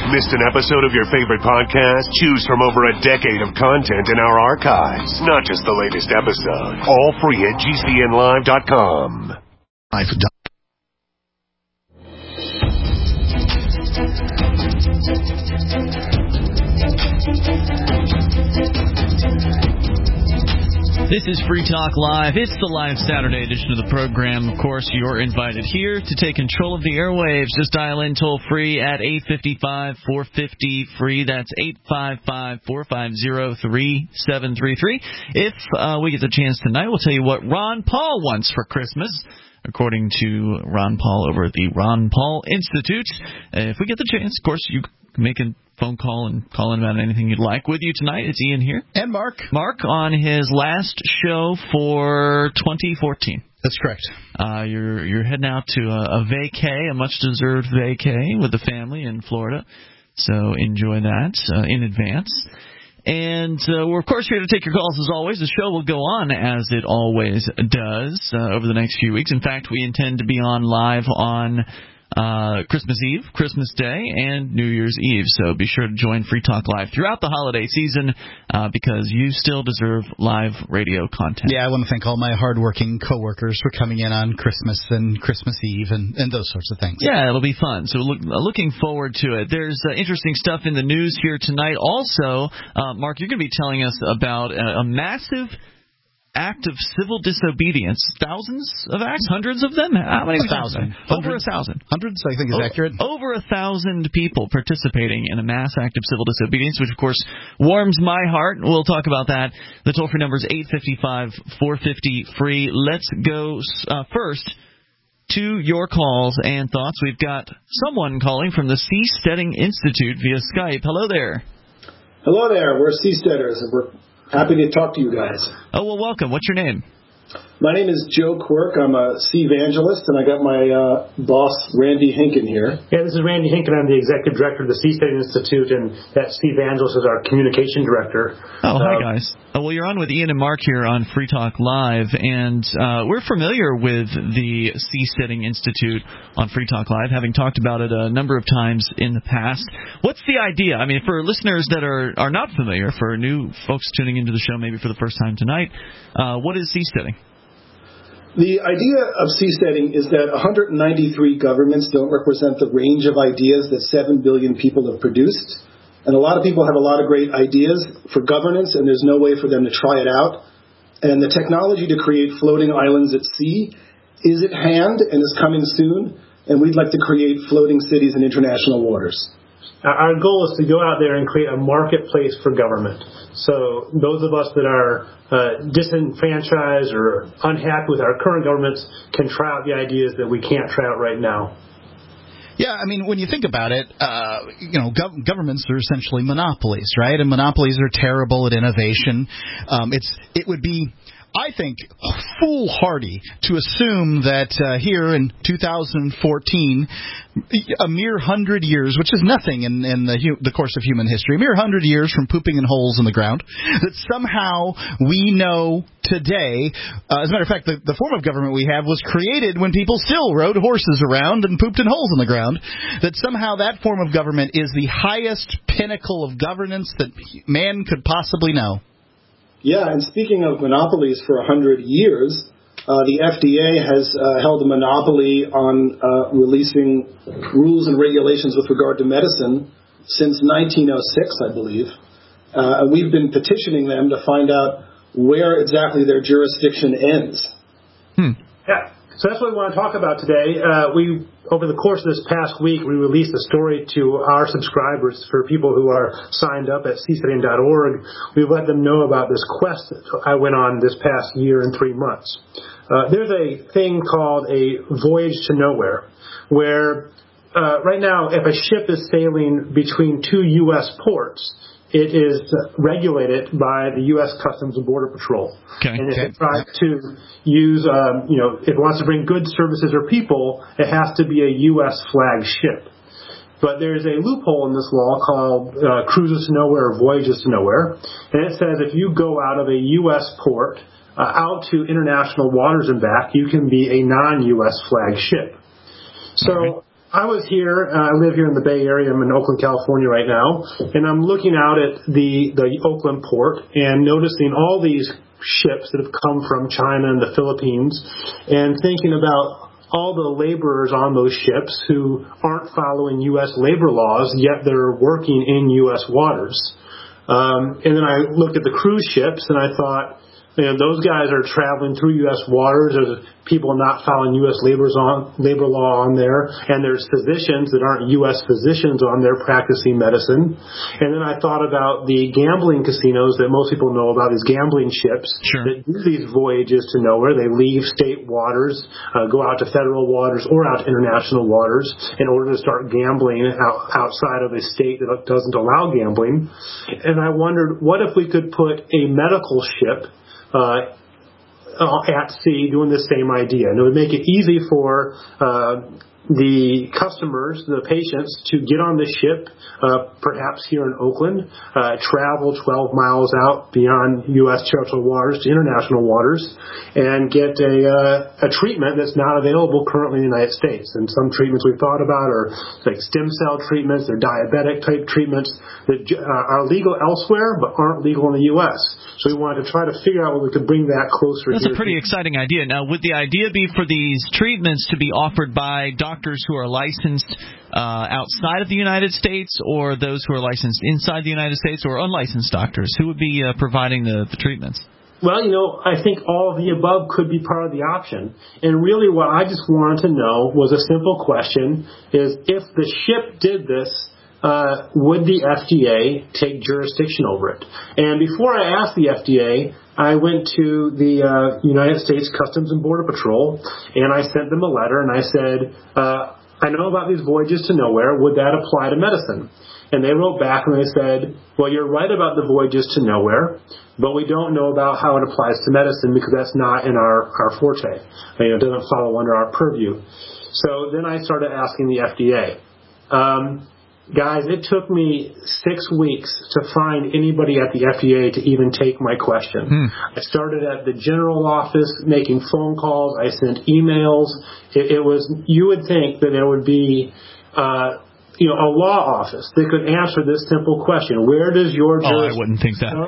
Missed an episode of your favorite podcast? Choose from over a decade of content in our archives. Not just the latest episode. All free at GCNlive.com. This is Free Talk Live. It's the live Saturday edition of the program. Of course, you're invited here to take control of the airwaves. Just dial in toll-free at 855-450-FREE. That's 855-450-3733. If we get the chance tonight, we'll tell you what Ron Paul wants for Christmas, according to Ron Paul over at the Ron Paul Institute. If we get the chance, of course, you can make a phone call and call in about anything you'd like. With you tonight, it's Ian here. And Mark. Mark on his last show for 2014. That's correct. You're heading out to a vacay, a much-deserved vacay with the family in Florida. So enjoy that in advance. And we're, of course, here to take your calls as always. The show will go on as it always does over the next few weeks. In fact, we intend to be on live on Christmas Eve, Christmas Day, and New Year's Eve. So be sure to join Free Talk Live throughout the holiday season because you still deserve live radio content. Yeah, I want to thank all my hardworking coworkers for coming in on Christmas and Christmas Eve and those sorts of things. Yeah, it'll be fun. So looking forward to it. There's interesting stuff in the news here tonight. Also, Mark, you're going to be telling us about a massive act of civil disobedience. Thousands of acts? Hundreds of them? How many? 1,000. Over 1,000. Hundreds, I think, is accurate. Over 1,000 people participating in a mass act of civil disobedience, which, of course, warms my heart. We'll talk about that. The toll-free number is 855-450-FREE. Let's go first to your calls and thoughts. We've got someone calling from the Seasteading Institute via Skype. Hello there. Hello there. We're Seasteaders, and we're happy to talk to you guys. Oh, well, welcome. What's your name? My name is Joe Quirk. I'm a sea evangelist, and I got my boss, Randy Hinken, here. Yeah, this is Randy Hinken. I'm the executive director of the Seasteading Institute, and that Sea Evangelist is our communication director. Oh, hi, guys. Well, you're on with Ian and Mark here on Free Talk Live, and we're familiar with the Seasteading Institute on Free Talk Live, having talked about it a number of times in the past. What's the idea? I mean, for listeners that are not familiar, for new folks tuning into the show maybe for the first time tonight, what is seasteading? The idea of seasteading is that 193 governments don't represent the range of ideas that 7 billion people have produced. And a lot of people have a lot of great ideas for governance, and there's no way for them to try it out. And the technology to create floating islands at sea is at hand and is coming soon. And we'd like to create floating cities in international waters. Our goal is to go out there and create a marketplace for government. So those of us that are disenfranchised or unhappy with our current governments can try out the ideas that we can't try out right now. Yeah, I mean, when you think about it, governments are essentially monopolies, right? And monopolies are terrible at innovation. It would be, I think, foolhardy to assume that here in 2014, a mere 100 years, which is nothing in the course of human history, a mere 100 years from pooping in holes in the ground, that somehow we know today, as a matter of fact, the form of government we have was created when people still rode horses around and pooped in holes in the ground, that somehow that form of government is the highest pinnacle of governance that man could possibly know. Yeah, and speaking of monopolies for 100 years, the FDA has held a monopoly on releasing rules and regulations with regard to medicine since 1906, I believe. We've been petitioning them to find out where exactly their jurisdiction ends. Yeah. So that's what we want to talk about today. Over the course of this past week, we released a story to our subscribers for people who are signed up at seasteading.org. We've let them know about this quest that I went on this past year and 3 months. There's a thing called a voyage to nowhere, where right now, if a ship is sailing between two U.S. ports, it is regulated by the U.S. Customs and Border Patrol. Okay. And if it tries to use, if it wants to bring goods, services, or people, it has to be a U.S. flagged ship. But there's a loophole in this law called Cruises to Nowhere or Voyages to Nowhere. And it says if you go out of a U.S. port out to international waters and back, you can be a non-U.S. flagged ship. So I was here. I live here in the Bay Area. I'm in Oakland, California right now, and I'm looking out at the Oakland port and noticing all these ships that have come from China and the Philippines, and thinking about all the laborers on those ships who aren't following U.S. labor laws, yet they're working in U.S. waters. And then I looked at the cruise ships, and I thought, those guys are traveling through U.S. waters. There's people not following U.S. labor law on there, and there's physicians that aren't U.S. physicians on there practicing medicine. And then I thought about the gambling casinos that most people know about, these gambling ships that do these voyages to nowhere. They leave state waters, go out to federal waters or out to international waters in order to start gambling outside of a state that doesn't allow gambling. And I wondered, what if we could put a medical ship at sea doing the same idea? And it would make it easy for the customers, the patients, to get on the ship, perhaps here in Oakland, travel 12 miles out beyond U.S. territorial waters to international waters, and get a treatment that's not available currently in the United States. And some treatments we've thought about are like stem cell treatments, they're diabetic type treatments that are legal elsewhere but aren't legal in the U.S. So we wanted to try to figure out what we could bring that closer. That's a pretty exciting idea. Now, would the idea be for these treatments to be offered by doctors who are licensed outside of the United States, or those who are licensed inside the United States, or unlicensed doctors? Who would be providing the treatments? Well, I think all of the above could be part of the option. And really what I just wanted to know was a simple question, is if the ship did this, would the FDA take jurisdiction over it? And before I asked the FDA, I went to the United States Customs and Border Patrol, and I sent them a letter, and I said, I know about these voyages to nowhere. Would that apply to medicine? And they wrote back and they said, well, you're right about the voyages to nowhere, but we don't know about how it applies to medicine because that's not in our forte. It doesn't follow under our purview. So then I started asking the FDA. Guys, it took me 6 weeks to find anybody at the FDA to even take my question. I started at the general office making phone calls. I sent emails. It was, you would think that there would be a law office that could answer this simple question: where does your I jurisdiction wouldn't think that.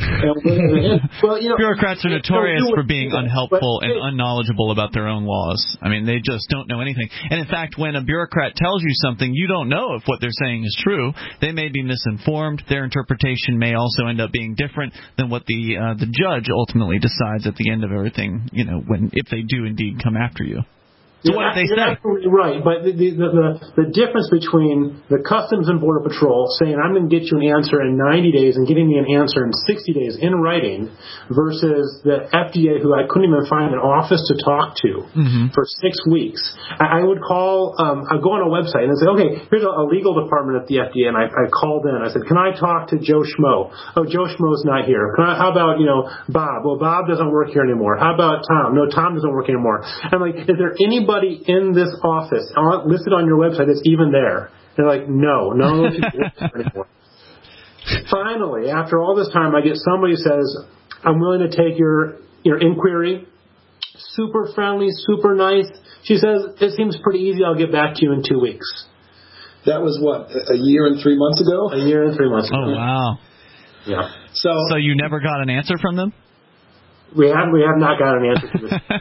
Well, bureaucrats are notorious for being unhelpful and unknowledgeable about their own laws. I mean, they just don't know anything. And in fact, when a bureaucrat tells you something, you don't know if what they're saying is true. They may be misinformed. Their interpretation may also end up being different than what the judge ultimately decides at the end of everything. If they do indeed come after you. So what did they say? You're absolutely right, but the difference between the Customs and Border Patrol saying I'm going to get you an answer in 90 days and getting me an answer in 60 days in writing versus the FDA, who I couldn't even find an office to talk to for 6 weeks. I would call, I'd go on a website and I'd say, okay, here's a legal department at the FDA, and I called in. I said, can I talk to Joe Schmo? Oh, Joe Schmo's not here. How about, Bob? Well, Bob doesn't work here anymore. How about Tom? No, Tom doesn't work anymore. I'm like, is there anybody in this office listed on your website that's even there? They're like, no, none of those people work there anymore. Finally, after all this time, I get somebody who says, I'm willing to take your inquiry. Super friendly, super nice. She says, it seems pretty easy. I'll get back to you in 2 weeks. That was what, a year and 3 months ago? A year and 3 months ago. Oh, wow. Yeah. So you never got an answer from them? We have not got an answer to this.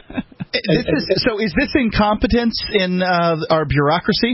Is this incompetence in our bureaucracy?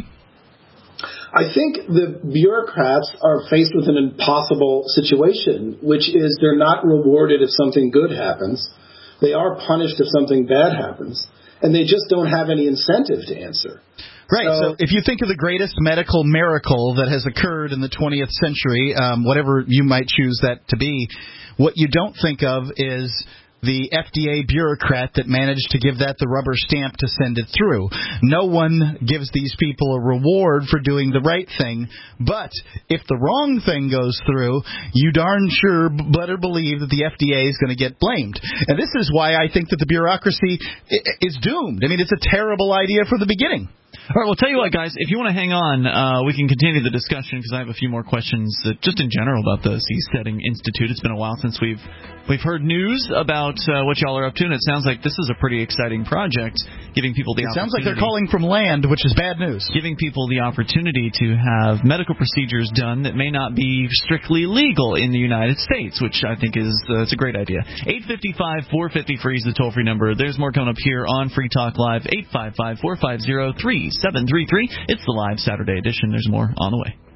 I think the bureaucrats are faced with an impossible situation, which is they're not rewarded if something good happens. They are punished if something bad happens. And they just don't have any incentive to answer. Right. So if you think of the greatest medical miracle that has occurred in the 20th century, whatever you might choose that to be, what you don't think of is the FDA bureaucrat that managed to give that the rubber stamp to send it through. No one gives these people a reward for doing the right thing, but if the wrong thing goes through, you darn sure better believe that the FDA is going to get blamed. And this is why I think that the bureaucracy is doomed. I mean, it's a terrible idea from the beginning. All right, well, tell you what, guys, if you want to hang on, we can continue the discussion because I have a few more questions just in general about the Seasteading Institute. It's been a while since we've heard news about what y'all are up to, and it sounds like this is a pretty exciting project, giving people the opportunity. It sounds like they're calling from land, which is bad news. Giving people the opportunity to have medical procedures done that may not be strictly legal in the United States, which I think is it's a great idea. 855-450-FREE is the toll-free number. There's more coming up here on Free Talk Live, 855-450-3733. It's the live Saturday edition. There's more on the way.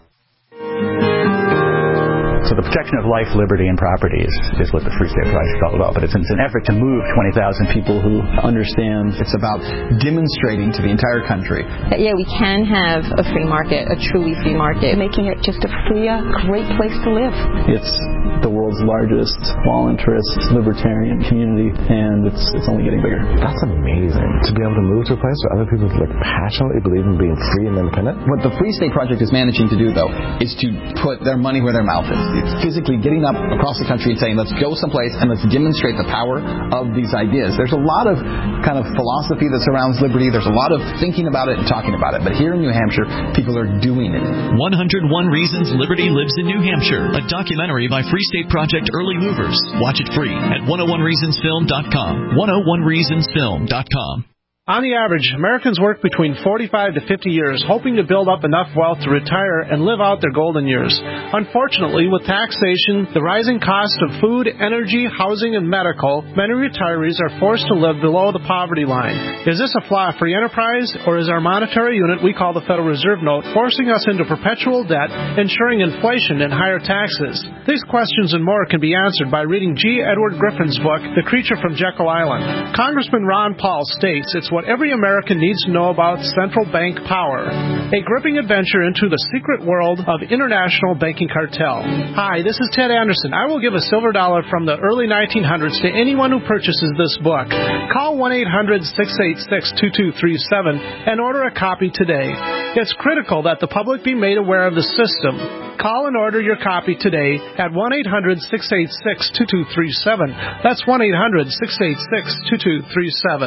So the protection of life, liberty, and property is what the Free State Project is all about. But it's an effort to move 20,000 people who understand. It's about demonstrating to the entire country that, we can have a free market, a truly free market, making it just a freer, great place to live. It's the world's largest small interest libertarian community, and it's only getting bigger. That's amazing. To be able to move to a place where other people passionately believe in being free and independent. What the Free State Project is managing to do, though, is to put their money where their mouth is. It's physically getting up across the country and saying, let's go someplace and let's demonstrate the power of these ideas. There's a lot of kind of philosophy that surrounds liberty. There's a lot of thinking about it and talking about it. But here in New Hampshire, people are doing it. 101 Reasons Liberty Lives in New Hampshire, a documentary by Free State Project Early Movers. Watch it free at 101reasonsfilm.com. 101reasonsfilm.com. On the average, Americans work between 45 to 50 years, hoping to build up enough wealth to retire and live out their golden years. Unfortunately, with taxation, the rising cost of food, energy, housing, and medical, many retirees are forced to live below the poverty line. Is this a flaw of free enterprise, or is our monetary unit we call the Federal Reserve Note forcing us into perpetual debt, ensuring inflation and higher taxes? These questions and more can be answered by reading G. Edward Griffin's book, The Creature from Jekyll Island. Congressman Ron Paul states it's what every American needs to know about central bank power. A gripping adventure into the secret world of international banking cartel. Hi, this is Ted Anderson. I will give a silver dollar from the early 1900s to anyone who purchases this book. Call 1-800-686-2237 and order a copy today. It's critical that the public be made aware of the system. Call and order your copy today at 1-800-686-2237. That's 1-800-686-2237.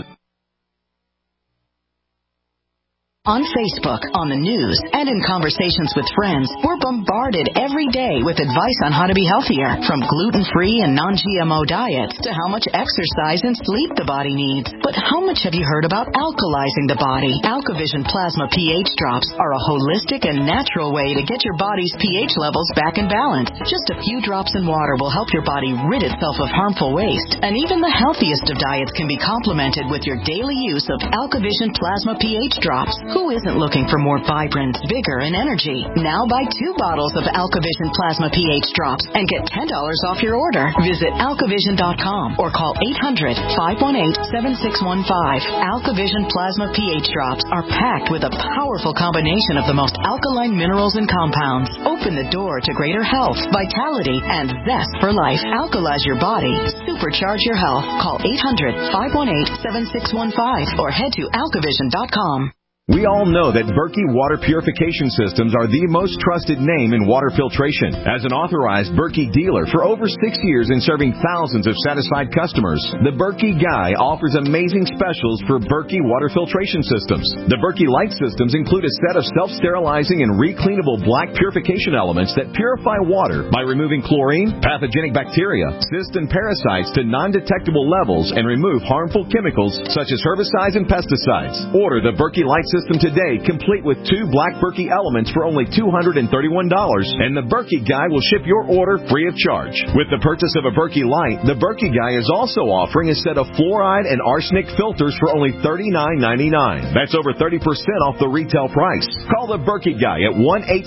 On Facebook, on the news, and in conversations with friends, we're bombarded every day with advice on how to be healthier, from gluten-free and non-GMO diets to how much exercise and sleep the body needs. But how much have you heard about alkalizing the body? AlkaVision Plasma pH drops are a holistic and natural way to get your body's pH levels back in balance. Just a few drops in water will help your body rid itself of harmful waste. And even the healthiest of diets can be complemented with your daily use of AlkaVision Plasma pH drops. Who isn't looking for more vibrance, vigor, and energy? Now buy 2 bottles of AlkaVision Plasma pH drops and get $10 off your order. Visit alkavision.com or call 800-518-7615. AlkaVision Plasma pH drops are packed with a powerful combination of the most alkaline minerals and compounds. Open the door to greater health, vitality, and zest for life. Alkalize your body. Supercharge your health. Call 800-518-7615 or head to alkavision.com. We all know that Berkey Water Purification Systems are the most trusted name in water filtration. As an authorized Berkey dealer for over 6 years and serving thousands of satisfied customers, the Berkey Guy offers amazing specials for Berkey Water Filtration Systems. The Berkey Light Systems include a set of self-sterilizing and recleanable black purification elements that purify water by removing chlorine, pathogenic bacteria, cysts, and parasites to non-detectable levels and remove harmful chemicals such as herbicides and pesticides. Order the Berkey Light System today, complete with 2 black Berkey elements for only $231, and the Berkey Guy will ship your order free of charge. With the purchase of a Berkey Light, the Berkey Guy is also offering a set of fluoride and arsenic filters for only $39.99. That's over 30% off the retail price. Call the Berkey Guy at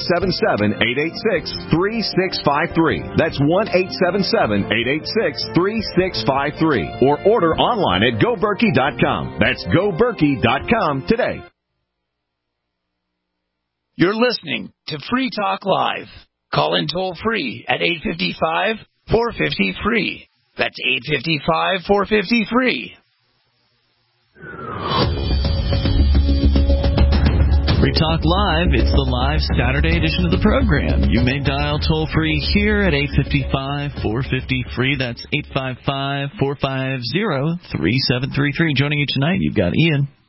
1-877-886-3653. That's 1-877-886-3653. Or order online at GoBerkey.com. That's GoBerkey.com today. You're listening to Free Talk Live. Call in toll-free at 855-450-FREE. That's 855-450-FREE. Free Talk Live, it's the live Saturday edition of the program. You may dial toll-free here at 855-450-FREE. That's 855-450-3733. Joining you tonight, you've got Ian.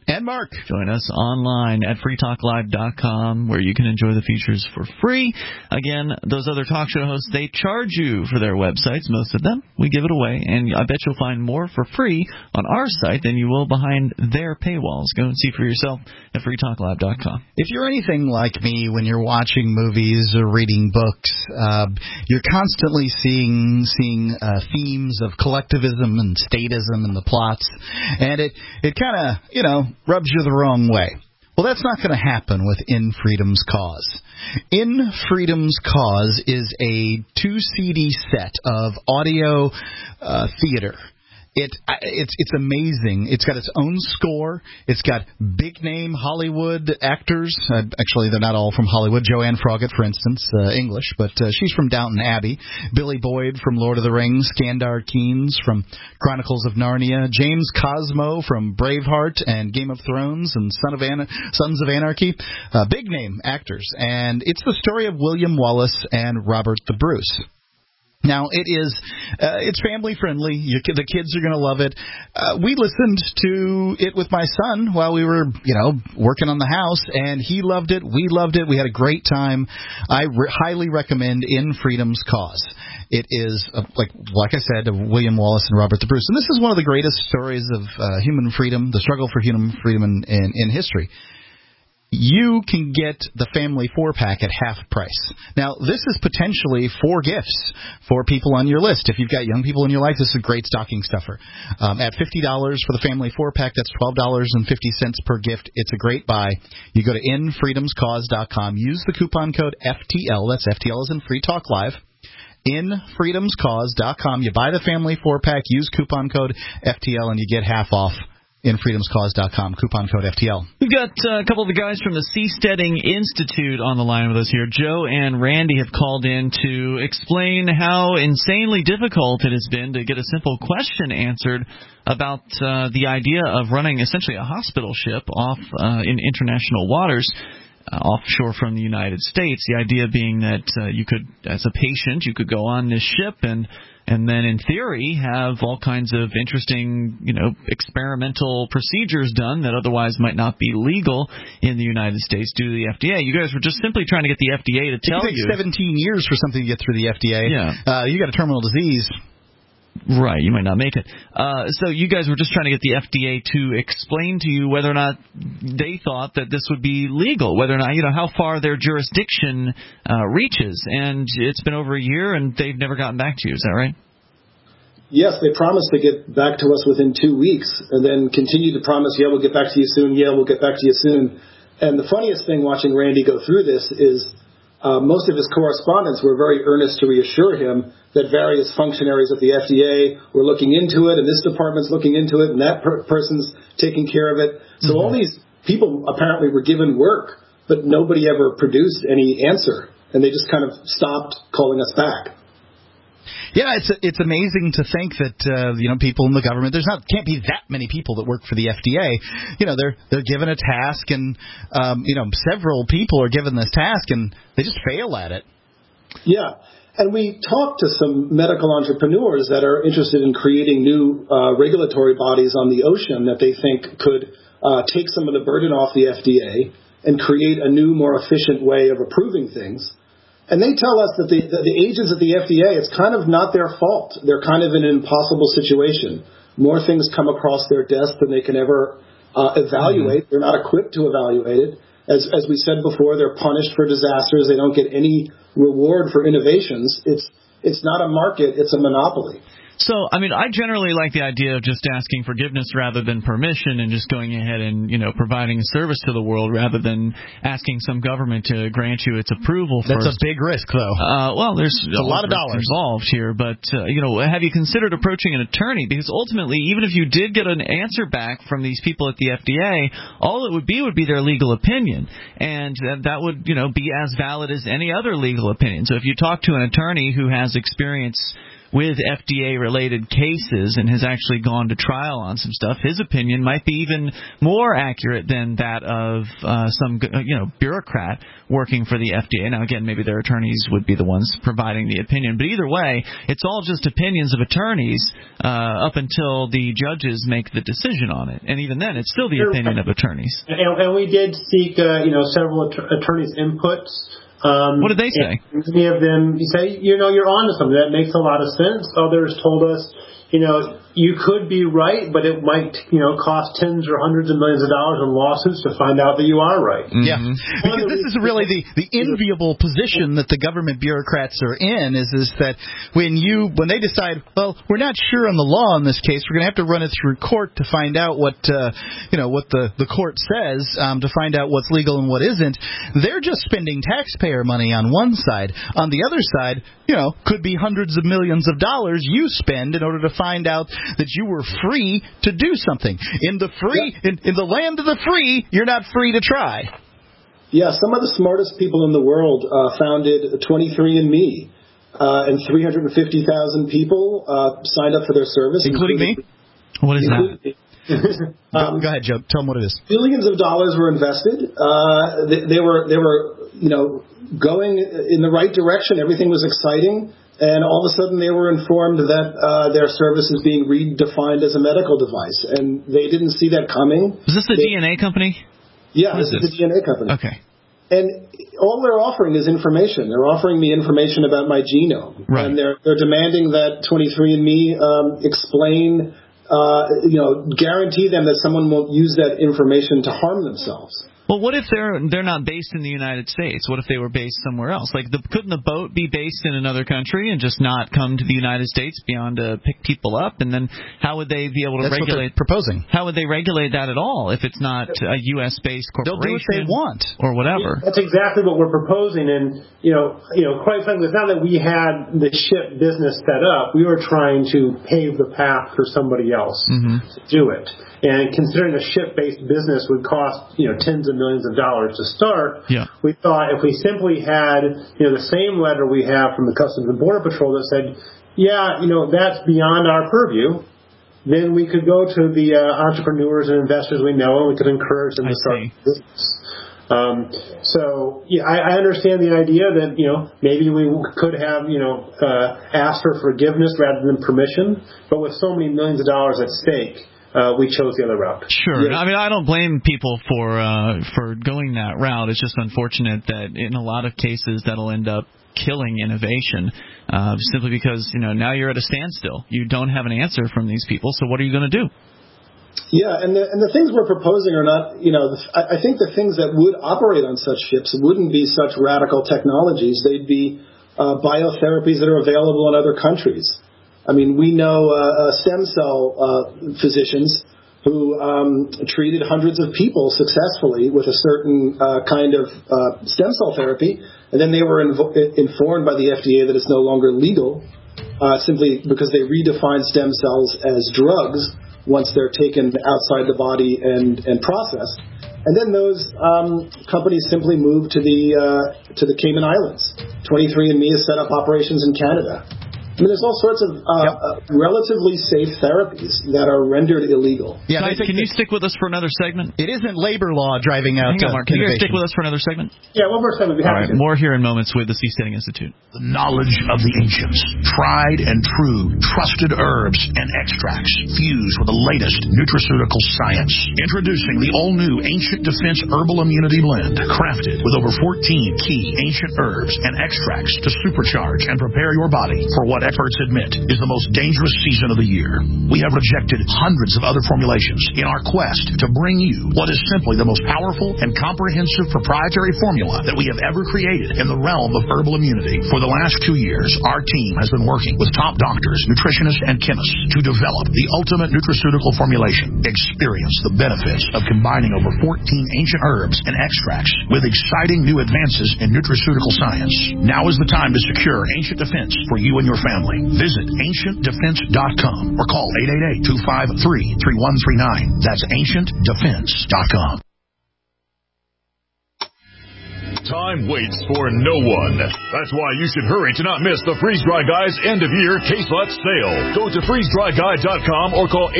And Mark. Join us online at freetalklive.com, where you can enjoy the features for free. Again, those other talk show hosts, they charge you for their websites, most of them. We give it away, and I bet you'll find more for free on our site than you will behind their paywalls. Go and see for yourself at freetalklive.com. If you're anything like me, when you're watching movies or reading books, you're constantly seeing themes of collectivism and statism in the plots, and it kind of, rubs you the wrong way. Well, that's not going to happen with In Freedom's Cause. In Freedom's Cause is a 2-CD set of audio theater. It's amazing. It's got its own score. It's got big-name Hollywood actors. Actually, they're not all from Hollywood. Joanne Froggatt, for instance, English, but she's from Downton Abbey. Billy Boyd from Lord of the Rings. Skandar Keynes from Chronicles of Narnia. James Cosmo from Braveheart and Game of Thrones and Sons of Anarchy. Big-name actors. And it's the story of William Wallace and Robert the Bruce. Now, it's family friendly. The kids are going to love it. We listened to it with my son while we were, working on the house, and he loved it. We loved it. We had a great time. I highly recommend In Freedom's Cause. It is, like I said, of William Wallace and Robert the Bruce. And this is one of the greatest stories of human freedom, the struggle for human freedom in history. You can get the family 4-pack at half price. Now, this is potentially 4 gifts for people on your list. If you've got young people in your life, this is a great stocking stuffer. At $50 for the family 4-pack, that's $12.50 per gift. It's a great buy. You go to infreedomscause.com. Use the coupon code FTL. That's FTL as in Free Talk Live. infreedomscause.com. You buy the family 4-pack, use coupon code FTL, and you get half off. InFreedomsCause.com, coupon code FTL. We've got a couple of the guys from the Seasteading Institute on the line with us here. Joe and Randy have called in to explain how insanely difficult it has been to get a simple question answered about the idea of running essentially a hospital ship off in international waters. Offshore from the United States. The idea being that you could, as a patient, you could go on this ship and then, in theory, have all kinds of interesting, experimental procedures done that otherwise might not be legal in the United States due to the FDA. You guys were just simply trying to get the FDA to tell you. It takes 17 years for something to get through the FDA. Yeah. You got a terminal disease. Right, you might not make it. So you guys were just trying to get the FDA to explain to you whether or not they thought that this would be legal, whether or not, how far their jurisdiction reaches. And it's been over a year, and they've never gotten back to you. Is that right? Yes, they promised to get back to us within 2 weeks, and then continue to promise, we'll get back to you soon, we'll get back to you soon. And the funniest thing watching Randy go through this is most of his correspondents were very earnest to reassure him that various functionaries at the FDA were looking into it, and this department's looking into it, and that person's taking care of it. So all these people apparently were given work, but nobody ever produced any answer, and they just kind of stopped calling us back. Yeah, it's amazing to think that people in the government, can't be that many people that work for the FDA. They're given a task, and several people are given this task, and they just fail at it. Yeah, and we talked to some medical entrepreneurs that are interested in creating new regulatory bodies on the ocean that they think could take some of the burden off the FDA and create a new, more efficient way of approving things. And they tell us that the agents at the FDA, it's kind of not their fault. They're kind of in an impossible situation. More things come across their desk than they can ever evaluate. They're not equipped to evaluate it. As we said before, they're punished for disasters. They don't get any reward for innovations. It's not a market. It's a monopoly. So, I generally like the idea of just asking forgiveness rather than permission, and just going ahead and, providing a service to the world rather than asking some government to grant you its approval first. That's a big risk, though. Well, there's a lot of dollars involved here, but, have you considered approaching an attorney? Because ultimately, even if you did get an answer back from these people at the FDA, all it would be their legal opinion, and that would, be as valid as any other legal opinion. So if you talk to an attorney who has experience with FDA-related cases and has actually gone to trial on some stuff. His opinion might be even more accurate than that of some bureaucrat working for the FDA. Now, again, maybe their attorneys would be the ones providing the opinion. But either way, it's all just opinions of attorneys up until the judges make the decision on it. And even then, it's still the opinion of attorneys. And we did seek, several attorneys' inputs. What did they say? Many of them say, you're onto something. That makes a lot of sense. Others told us, you could be right, but it might, cost tens or hundreds of millions of dollars in lawsuits to find out that you are right. Mm-hmm. Yeah, because this is really the enviable position that the government bureaucrats are in is that when they decide, well, we're not sure on the law in this case, we're going to have to run it through court to find out what the court says, to find out what's legal and what isn't. They're just spending taxpayer money on one side. On the other side, could be hundreds of millions of dollars you spend in order to find out that you were free to do something. In the land of the free, you're not free to try. Yeah, some of the smartest people in the world founded 23andMe, and 350,000 people signed up for their service, including me. What is that? Go ahead, Joe. Tell them what it is. Billions of dollars were invested. They were going in the right direction. Everything was exciting. And all of a sudden, they were informed that their service is being redefined as a medical device, and they didn't see that coming. Is this the DNA company? Yeah, this is the DNA company. Okay. And all they're offering is information. They're offering me information about my genome, right. And they're demanding that 23andMe explain, guarantee them that someone won't use that information to harm themselves. Well, what if they're not based in the United States? What if they were based somewhere else? Like, couldn't the boat be based in another country and just not come to the United States beyond to pick people up? And then how would they be able to regulate? What they're proposing. How would they regulate that at all if it's not a U.S.-based corporation? They'll do what they want or whatever. Yeah, that's exactly what we're proposing. And quite frankly, it's not that we had the ship business set up. We were trying to pave the path for somebody else to do it. And considering a ship-based business would cost, tens of millions of dollars to start, we thought if we simply had, the same letter we have from the Customs and Border Patrol that said, that's beyond our purview, then we could go to the entrepreneurs and investors we know, and we could encourage them to start business. I understand the idea that, maybe we could have, asked for forgiveness rather than permission, but with so many millions of dollars at stake, we chose the other route. Sure. Yeah. I mean, I don't blame people for going that route. It's just unfortunate that in a lot of cases that'll end up killing innovation, simply because now you're at a standstill. You don't have an answer from these people. So what are you going to do? Yeah, and the things we're proposing are not, I think the things that would operate on such ships wouldn't be such radical technologies. They'd be biotherapies that are available in other countries. I mean, we know stem cell physicians who treated hundreds of people successfully with a certain kind of stem cell therapy, and then they were informed by the FDA that it's no longer legal, simply because they redefined stem cells as drugs once they're taken outside the body and processed. And then those companies simply moved to the Cayman Islands. 23andMe has set up operations in Canada. I mean, there's all sorts of relatively safe therapies that are rendered illegal. Yeah, can you stick with us for another segment? It isn't labor law driving out innovation. Mark, can you stick with us for another segment? Yeah, one more segment. All right, more here in moments with the Seasteading Institute. The knowledge of the ancients, tried and true, trusted herbs and extracts fused with the latest nutraceutical science. Introducing the all-new Ancient Defense Herbal Immunity Blend, crafted with over 14 key ancient herbs and extracts to supercharge and prepare your body for what experts admit is the most dangerous season of the year. We have rejected hundreds of other formulations in our quest to bring you what is simply the most powerful and comprehensive proprietary formula that we have ever created in the realm of herbal immunity. For the last 2 years, our team has been working with top doctors, nutritionists, and chemists to develop the ultimate nutraceutical formulation. Experience the benefits of combining over 14 ancient herbs and extracts with exciting new advances in nutraceutical science. Now is the time to secure Ancient Defense for you and your family. Visit AncientDefense.com or call 888-253-3139. That's AncientDefense.com. Time waits for no one. That's why you should hurry to not miss the Freeze Dry Guy's end-of-year case lot sale. Go to freezedryguy.com or call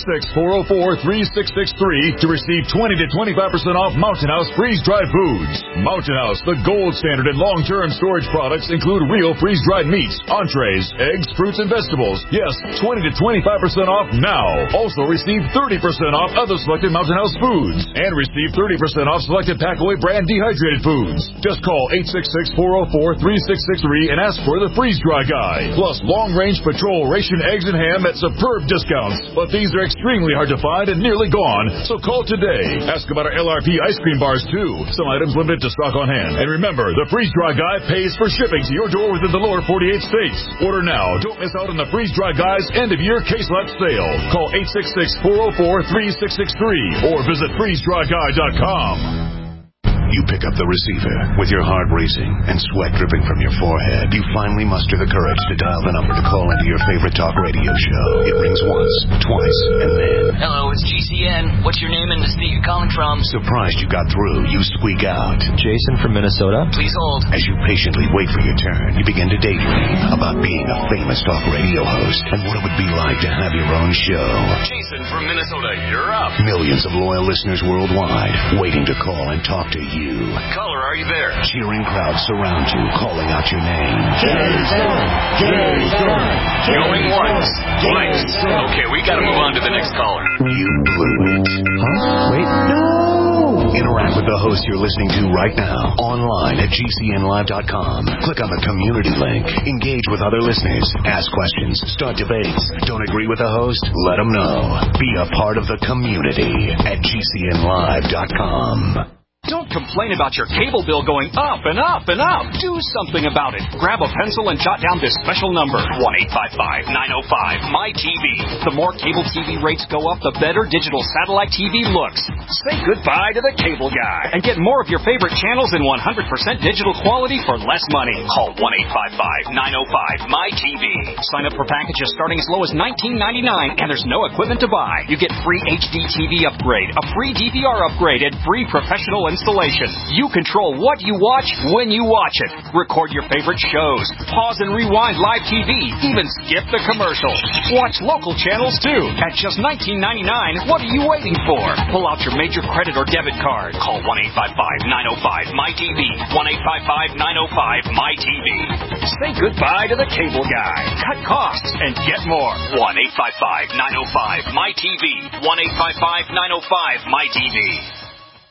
866-404-3663 to receive 20 to 25% off Mountain House freeze-dried foods. Mountain House, the gold standard in long-term storage products, include real freeze-dried meats, entrees, eggs, fruits, and vegetables. Yes, 20 to 25% off now. Also receive 30% off other selected Mountain House foods and receive 30% off selected Packaway brand dehydrated foods. Just call 866-404-3663 and ask for the Freeze Dry Guy. Plus long-range patrol ration eggs and ham at superb discounts. But these are extremely hard to find and nearly gone, so call today. Ask about our LRP ice cream bars too. Some items limited to stock on hand. And remember, the Freeze Dry Guy pays for shipping to your door within the lower 48 states. Order now. Don't miss out on the Freeze Dry Guy's end-of-year case lot sale. Call 866-404-3663 or visit freezedryguy.com. You pick up the receiver with your heart racing and sweat dripping from your forehead. You finally muster the courage to dial the number to call into your favorite talk radio show. It rings once, twice, and then... Hello, it's GCN. What's your name and the state you're calling from? Surprised you got through, you squeak out. Jason from Minnesota. Please hold. As you patiently wait for your turn, you begin to daydream about being a famous talk radio host and what it would be like to have your own show. Jason from Minnesota, you're up. Millions of loyal listeners worldwide waiting to call and talk to you. Caller, are you there? Cheering crowds surround you, calling out your name. Jason! Jason! Going once, twice. Okay, we gotta move on to the next caller. You blew it. Huh? Wait, no! Interact with the host you're listening to right now, online at GCNlive.com. Click on the community link. Engage with other listeners. Ask questions. Start debates. Don't agree with the host? Let them know. Be a part of the community at GCNlive.com. Don't complain about your cable bill going up and up and up. Do something about it. Grab a pencil and jot down this special number, 1-855-905-MY-TV. The more cable TV rates go up, the better digital satellite TV looks. Say goodbye to the cable guy and get more of your favorite channels in 100% digital quality for less money. Call 1-855-905-MY-TV. Sign up for packages starting as low as $19.99, and there's no equipment to buy. You get free HD TV upgrade, a free DVR upgrade, and free professional installation. You control what you watch when you watch it. Record your favorite shows. Pause and rewind live TV. Even skip the commercials. Watch local channels too. At just $19.99, what are you waiting for? Pull out your major credit or debit card. Call 1-855-905-MY-TV. 1-855-905-MY-TV. Say goodbye to the cable guy. Cut costs and get more. 1-855-905-MY-TV. 1-855-905-MY-TV.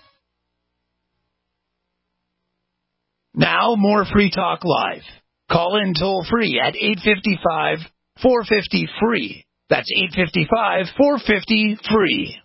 Now, more Free Talk Live. Call in toll-free at 855-450-FREE. That's 855-450-FREE.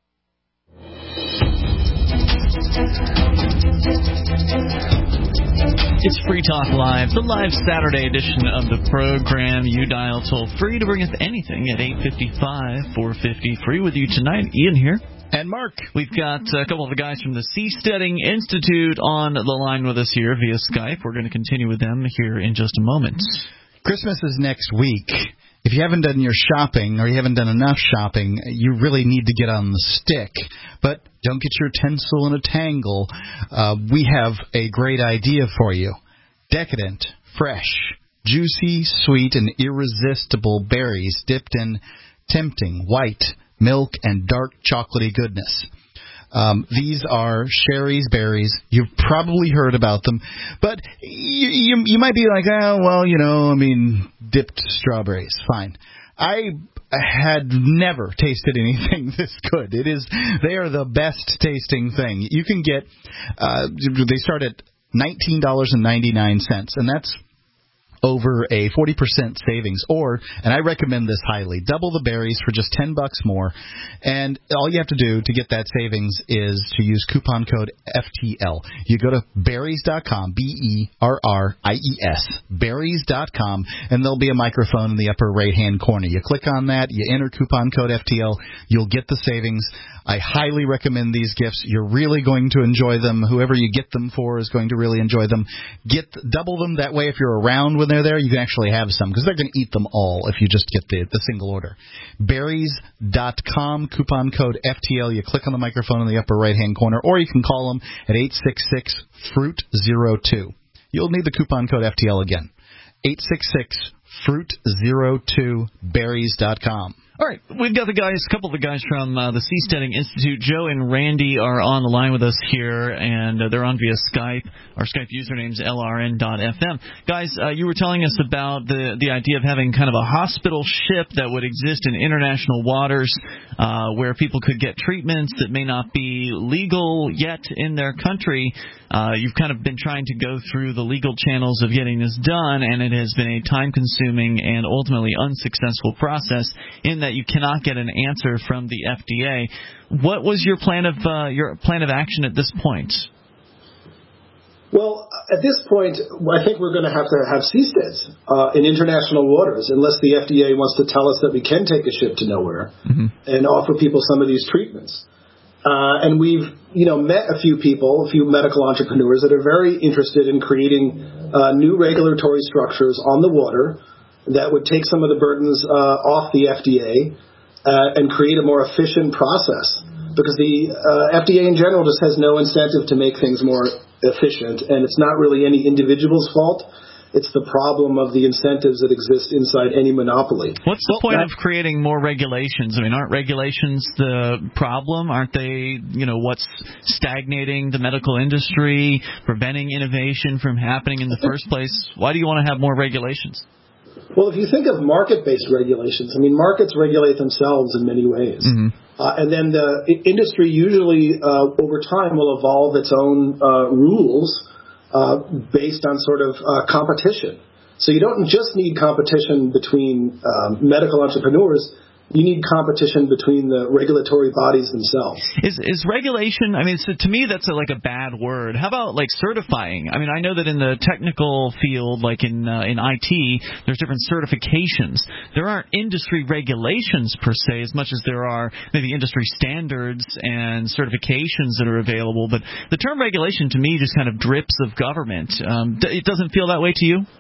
It's Free Talk Live, the live Saturday edition of the program. You dial toll-free to bring us anything at 855-450-FREE. With you tonight, Ian here. And Mark. We've got a couple of the guys from the Seasteading Institute on the line with us here via Skype. We're going to continue with them here in just a moment. Christmas is next week. If you haven't done your shopping or you haven't done enough shopping, you really need to get on the stick. But don't get your tinsel in a tangle. We have a great idea for you. Decadent, fresh, juicy, sweet, and irresistible berries dipped in tempting white milk and dark chocolatey goodness. These are Sherry's berries. You've probably heard about them, but you might be like, oh, well, dipped strawberries, fine. I had never tasted anything this good. They are the best tasting thing. You can get, they start at $19.99, and that's over a 40% savings, and I recommend this highly, double the berries for just $10 more, and all you have to do to get that savings is to use coupon code FTL. You go to berries.com, BERRIES, berries.com, and there'll be a microphone in the upper right-hand corner. You click on that, you enter coupon code FTL, you'll get the savings. I highly recommend these gifts. You're really going to enjoy them. Whoever you get them for is going to really enjoy them. Double them. That way, if you're around with when they're there, you can actually have some because they're going to eat them all if you just get the single order. Berries.com, coupon code FTL. You click on the microphone in the upper right-hand corner, or you can call them at 866-FRUIT-02. You'll need the coupon code FTL again. 866-FRUIT-02, berries.com. All right, we've got a couple of the guys from the Seasteading Institute. Joe and Randy are on the line with us here, and they're on via Skype. Our Skype username's LRN.FM. Guys, you were telling us about the idea of having kind of a hospital ship that would exist in international waters where people could get treatments that may not be legal yet in their country. You've kind of been trying to go through the legal channels of getting this done, and it has been a time-consuming and ultimately unsuccessful process in that you cannot get an answer from the FDA. What was your plan of action at this point? Well, at this point, I think we're going to have seasteads in international waters unless the FDA wants to tell us that we can take a ship to nowhere and offer people some of these treatments. And we've, met a few medical entrepreneurs that are very interested in creating new regulatory structures on the water that would take some of the burdens off the FDA and create a more efficient process. Because the FDA in general just has no incentive to make things more efficient, and it's not really any individual's fault. It's the problem of the incentives that exist inside any monopoly. What's the point of creating more regulations? I mean, aren't regulations the problem? Aren't they, what's stagnating the medical industry, preventing innovation from happening in the first place? Why do you want to have more regulations? Well, if you think of market-based regulations, markets regulate themselves in many ways. And then the industry usually, over time, will evolve its own rules based on sort of competition. So you don't just need competition between medical entrepreneurs. You need competition between the regulatory bodies themselves. Is regulation, to me that's like a bad word. How about like certifying? I know that in the technical field, like in IT, there's different certifications. There aren't industry regulations per se as much as there are maybe industry standards and certifications that are available. But the term regulation to me just kind of drips of government. It doesn't feel that way to you?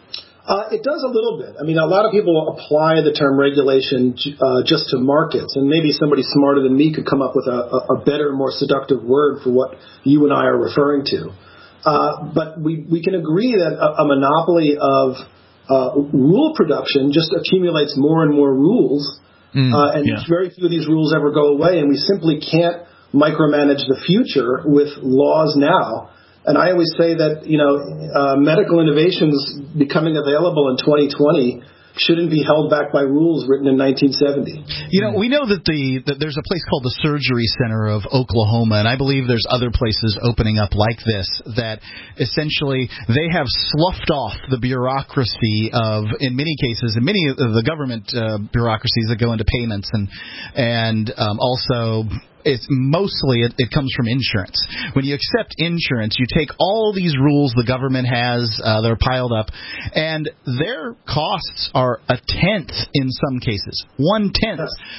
It does a little bit. A lot of people apply the term regulation just to markets, and maybe somebody smarter than me could come up with a better, more seductive word for what you and I are referring to. But we can agree that a monopoly of rule production just accumulates more and more rules, very few of these rules ever go away, and we simply can't micromanage the future with laws now. And I always say that, medical innovations becoming available in 2020 shouldn't be held back by rules written in 1970. We know that there's a place called the Surgery Center of Oklahoma, and I believe there's other places opening up like this that essentially they have sloughed off the bureaucracy of, in many cases, in many of the government bureaucracies that go into payments and also. It's mostly it comes from insurance. When you accept insurance, you take all these rules the government has that are piled up, and their costs are a tenth in some cases, 1/10.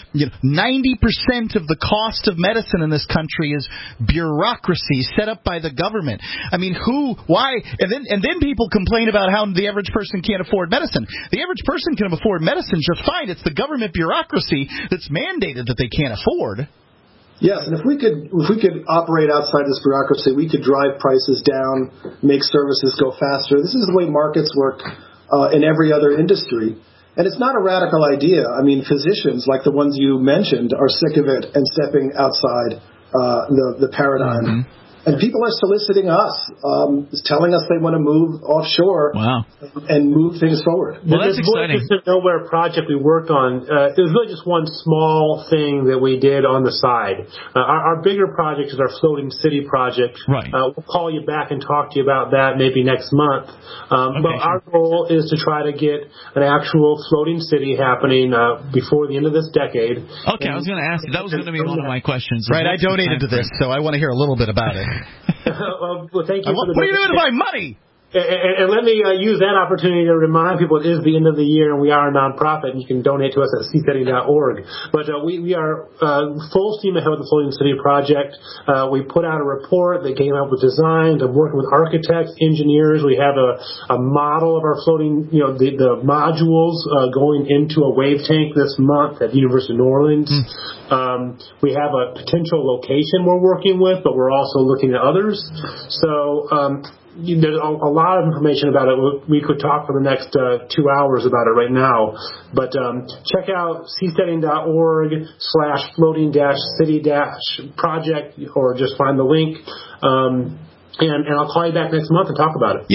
90% of the cost of medicine in this country is bureaucracy set up by the government. Why? And then people complain about how the average person can't afford medicine. The average person can afford medicine just fine. It's the government bureaucracy that's mandated that they can't afford. Yes, and if we could operate outside this bureaucracy, we could drive prices down, make services go faster. This is the way markets work in every other industry. And it's not a radical idea. Physicians, like the ones you mentioned, are sick of it and stepping outside the paradigm. And people are soliciting us, telling us they want to move offshore and move things forward. Well, that's exciting. This Nowhere project we worked on, it was really just one small thing that we did on the side. Our bigger project is our Floating City project. Right. We'll call you back and talk to you about that maybe next month. But our goal is to try to get an actual floating city happening before the end of this decade. Okay, I was going to ask you. That was going to be one of my questions. Right, I donated to this, so I want to hear a little bit about it. Well, thank you. What are you doing with my money? And let me use that opportunity to remind people it is the end of the year and we are a nonprofit and you can donate to us at seasetting.org. But we are full steam ahead with the Floating City Project. We put out a report that came out with designs. I'm working with architects, engineers. We have a model of our floating, the modules going into a wave tank this month at the University of New Orleans. We have a potential location we're working with, but we're also looking at others. So there's a lot of information about it. We could talk for the next 2 hours about it right now. But check out seasetting.org/floating-city-project or just find the link. And I'll call you back next month and talk about it.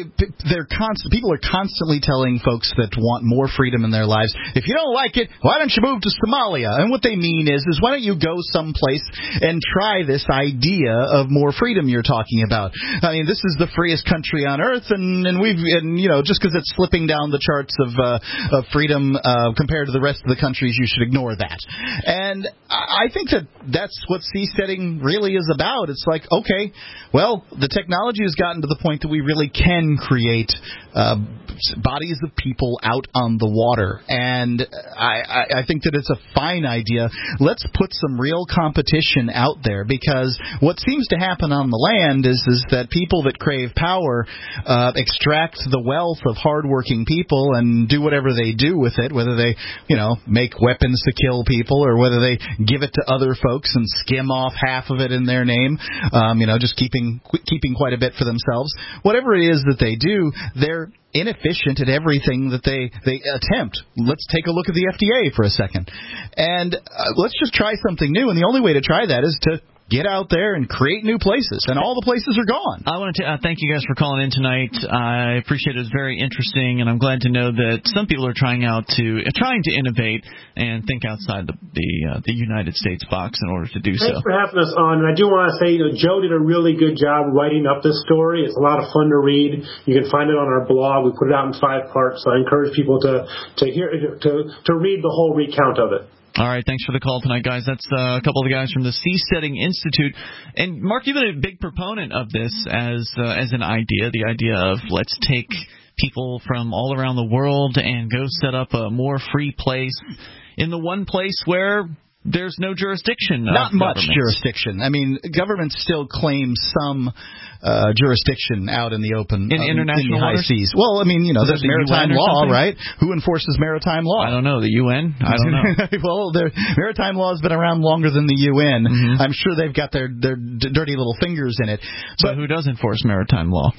People are constantly telling folks that want more freedom in their lives, if you don't like it, why don't you move to Somalia? And what they mean is why don't you go someplace and try this idea of more freedom you're talking about? I mean, this is the freest country on earth, and just because it's slipping down the charts of freedom compared to the rest of the countries, you should ignore that. And I think that's what seasteading really is about. It's like, okay, well, the technology has gotten to the point that we really can create bodies of people out on the water. And I think that it's a fine idea. Let's put some real competition out there, because what seems to happen on the land is that people that crave power extract the wealth of hardworking people and do whatever they do with it, whether they, make weapons to kill people or whether they give it to other folks and skim off half of it in their name, just keeping quite a bit for themselves. Whatever it is that they do, they're inefficient at everything that they attempt. Let's take a look at the FDA for a second. And let's just try something new. And the only way to try that is to get out there and create new places, and all the places are gone. I want to thank you guys for calling in tonight. I appreciate it. It's very interesting, and I'm glad to know that some people are trying to innovate and think outside the United States box in order to do so. Thanks for having us on. And I do want to say, Joe did a really good job writing up this story. It's a lot of fun to read. You can find it on our blog. We put it out in 5 parts, so I encourage people to read the whole recount of it. All right, thanks for the call tonight, guys. That's a couple of the guys from the Seasetting Institute. And, Mark, you've been a big proponent of this as an idea, the idea of let's take people from all around the world and go set up a more free place in the one place where there's no jurisdiction. Not much jurisdiction. I mean, governments still claim some jurisdiction out in the open, in international high seas. Well, I mean, there's maritime law, right? Who enforces maritime law? I don't know. The UN? I don't know. Well, the maritime law has been around longer than the UN. Mm-hmm. I'm sure they've got their dirty little fingers in it. But who does enforce maritime law?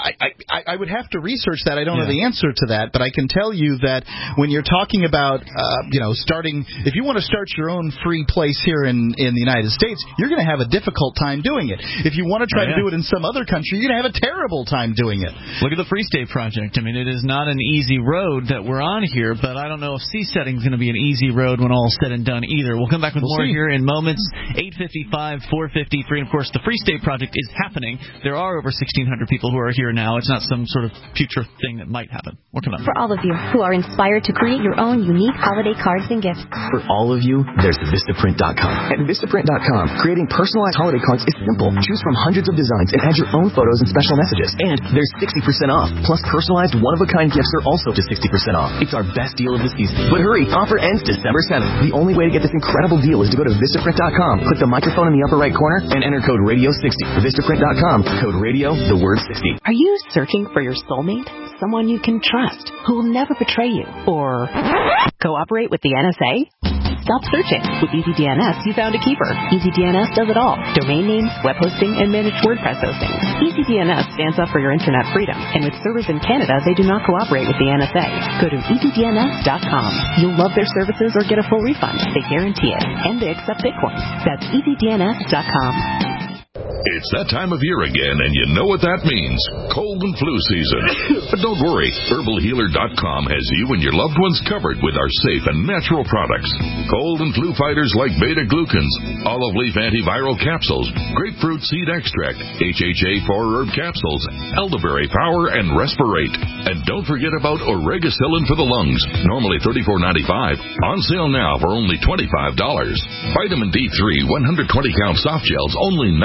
I would have to research that. I don't know the answer to that, but I can tell you that when you're talking about, starting, if you want to start your own free place here in the United States, you're going to have a difficult time doing it. If you want to try to do it in some other country, you're going to have a terrible time doing it. Look at the Free State Project. I mean, it is not an easy road that we're on here, but I don't know if seasetting is going to be an easy road when all is said and done either. We'll come back with more here in moments. 8:55, 4:53, and of course, the Free State Project is happening. There are over 1,600 people who are here now. It's not some sort of future thing that might happen. We'll come back. For all of you who are inspired to create your own unique holiday cards and gifts. For all of you, there's Vistaprint.com. At Vistaprint.com, creating personalized holiday cards is simple. Choose from hundreds of designs and add your own photos and special messages. And there's 60% off. Plus, personalized one-of-a-kind gifts are also just 60% off. It's our best deal of the season. But hurry, offer ends December 7th. The only way to get this incredible deal is to go to Vistaprint.com, click the microphone in the upper right corner, and enter code Radio60. Vistaprint.com, code Radio, the word 60. Are you searching for your soulmate? Someone you can trust, who will never betray you, or cooperate with the NSA? Stop searching. With EasyDNS, you found a keeper. EasyDNS does it all. Domain names, web hosting, and managed WordPress hosting. EasyDNS stands up for your internet freedom. And with servers in Canada, they do not cooperate with the NSA. Go to EasyDNS.com. You'll love their services or get a full refund. They guarantee it. And they accept Bitcoin. That's EasyDNS.com. It's that time of year again, and you know what that means. Cold and flu season. But don't worry. HerbalHealer.com has you and your loved ones covered with our safe and natural products. Cold and flu fighters like beta-glucans, olive leaf antiviral capsules, grapefruit seed extract, HHA 4-herb capsules, elderberry power, and respirate. And don't forget about Oregacillin for the lungs, normally $34.95. On sale now for only $25. Vitamin D3 120-count soft gels, only $9.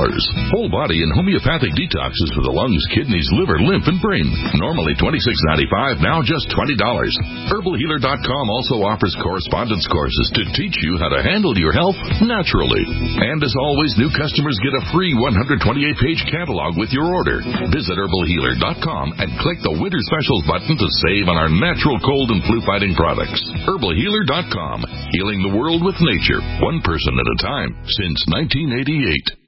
Whole body and homeopathic detoxes for the lungs, kidneys, liver, lymph, and brain. Normally $26.95, now just $20. HerbalHealer.com also offers correspondence courses to teach you how to handle your health naturally. And as always, new customers get a free 128-page catalog with your order. Visit HerbalHealer.com and click the Winter Specials button to save on our natural cold and flu-fighting products. HerbalHealer.com, healing the world with nature, one person at a time, since 1988.